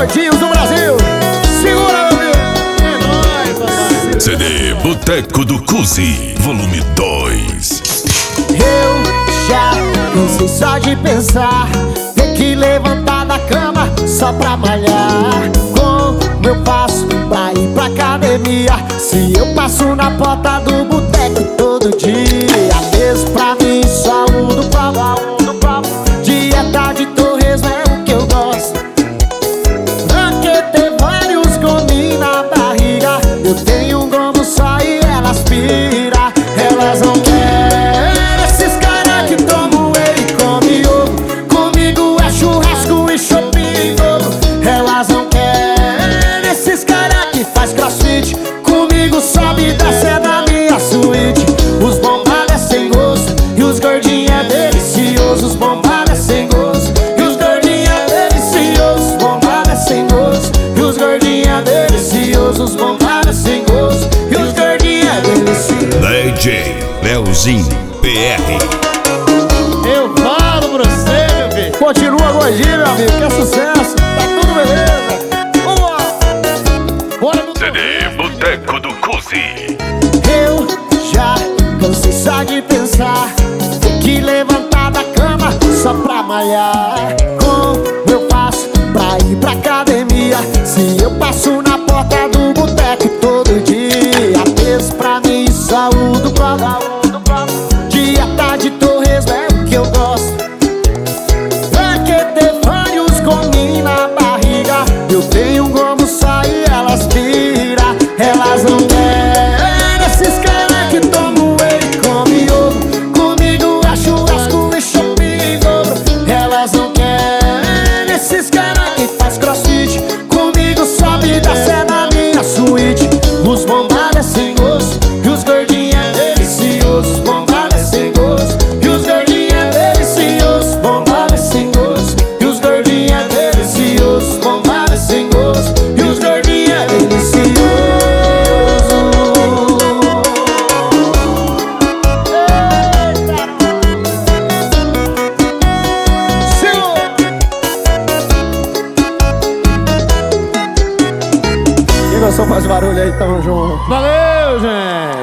pretinhos do Brasil. Segura, meu filho. É nóis, papai. CD Boteco do Cusi, volume 2. Eu já cansei só de pensar, ter que levantar da cama só pra malhar. Como eu faço pra ir pra academia, se eu passo na porta do boteco todo dia? Mesmo pra mim só o do pau, dieta de torresmo é o que eu gosto. Pra que ter vários gominhos na barriga? Eu tenho um gomo só e elas pira. Elas não querem esses caras que tomam whey e come ovo. Comigo é churrasco e shopping novo. Elas não querem esses caras que faz crossfit. Comigo sobe e desce é na minha suíte. Os bombados é sem gosto e os gordinhos é delicioso. Os bombados é sem gosto e os gordinhos é delicioso. Os bombados é sem gosto e os gordinhos é delicioso. Os bombados é sem gosto e os gordinhos é delicioso. DJ Leozinho PR. Eu falo pra você, meu filho. Continua gordinho, meu amigo, que é sucesso. Tá tudo beleza. Vamos lá. Bora no CD Boteco do Cusi. Eu já cansei só de pensar, ter que levantar da cama só pra malhar. Como eu faço pra ir pra academia, se eu passo na porta do boteco todo dia? Mesmo pra mim só o do pau, dieta de torresmo é o que eu gosto. Pra que ter vários gominhos na barriga? Eu tenho um gomo só e elas pira. Elas não querem esses caras que tomam whey e come ovo. Comigo é churrasco e shopping dobro. Elas não querem esses caras que faz crossfit. Comigo sobe e desce é na minha suíte. Os bombados é sem gosto e os gordinhos é delicioso. Os bombados é sem gosto e os gordinhos é delicioso. Os bombados é sem gosto e os gordinhos é delicioso. Os bombados é sem gosto e os gordinhos é delicioso. Quem gostou faz barulho aí, tamo junto. Valeu, gente!